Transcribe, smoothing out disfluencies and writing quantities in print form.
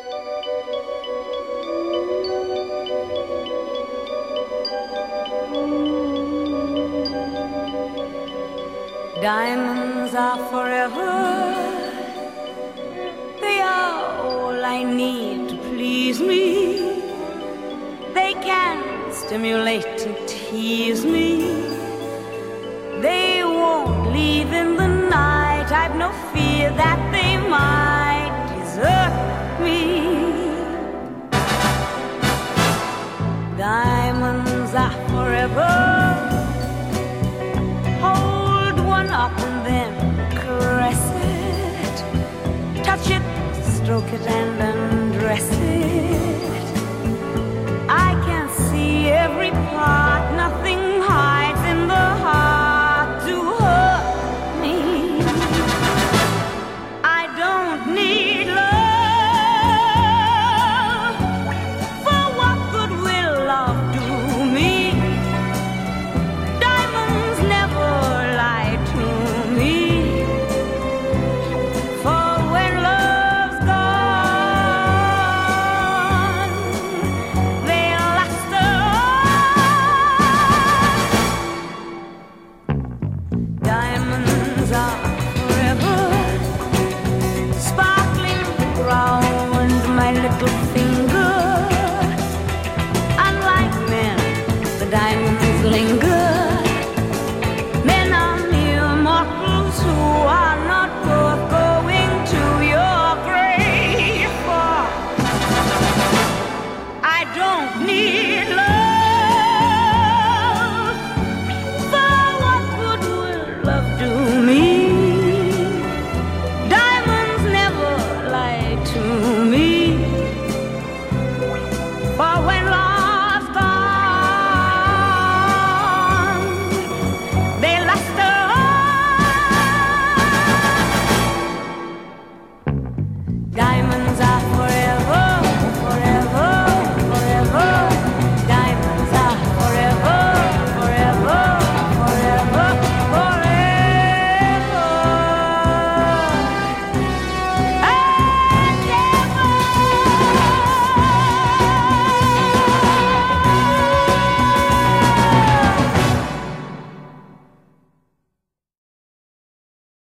Diamonds are forever. They are all I need to please me. They can stimulate and tease me. They won't leave in the night. I've no fear that they might desert me. Diamonds are forever. Up and then caress it, touch it, stroke it and undress it. I can see every part, nothing hides in the heart to hurt me. I don't need love, for what good will love do me? Diamonds never lie to me, for when love's gone, they'll last on. Diamonds are forever, sparkling round my little finger. Unlike men, the diamonds linger. Who are not worth going to your grave for. I don't need love, for what good will love do me? Diamonds never lie to me.